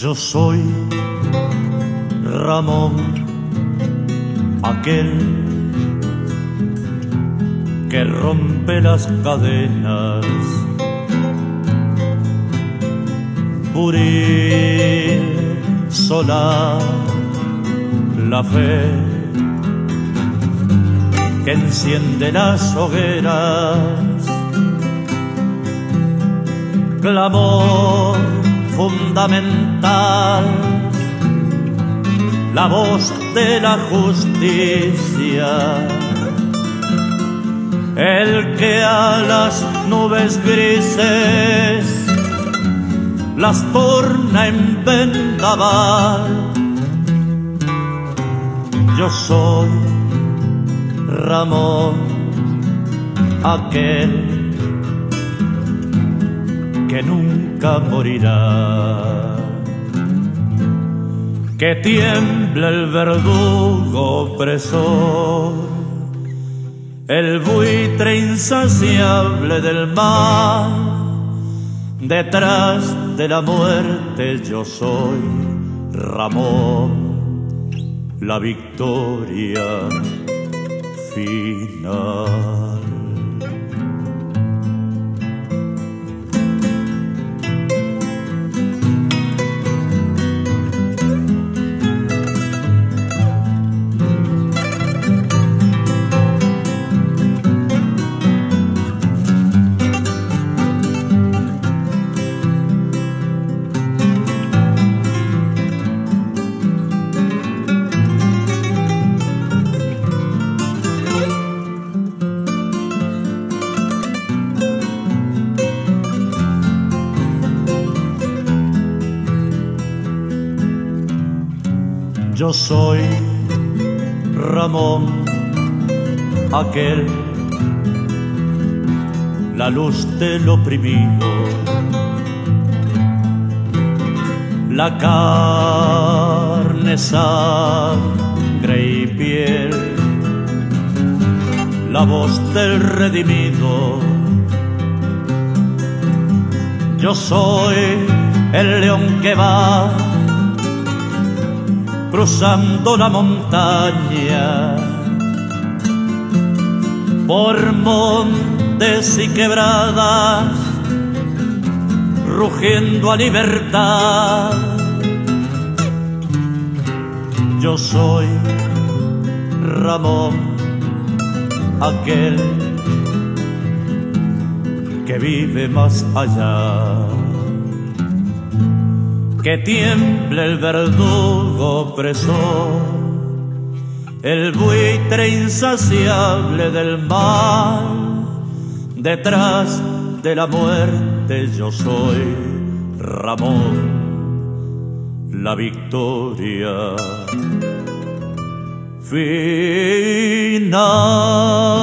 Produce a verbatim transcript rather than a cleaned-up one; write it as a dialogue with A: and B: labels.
A: Yo soy Ramón, aquel que rompe las cadenas, Buril Solá, la fe que enciende las hogueras, clamor fundamental, la voz de la justicia, el que a las nubes grises las torna en vendaval. Yo soy Ramón, aquel que nunca morirá, que tiembla el verdugo opresor, el buitre insaciable del mal. Detrás de la muerte yo soy Ramón, la victoria final. Yo soy Ramón, aquel, la luz del oprimido, la carne, sangre y piel, la voz del redimido. Yo soy el león que va cruzando la montaña, por montes y quebradas, rugiendo a libertad. Yo soy Ramón, aquel que vive más allá, que tiemble el verdugo opresor, el buitre insaciable del mal. Detrás de la muerte yo soy Ramón, la victoria final.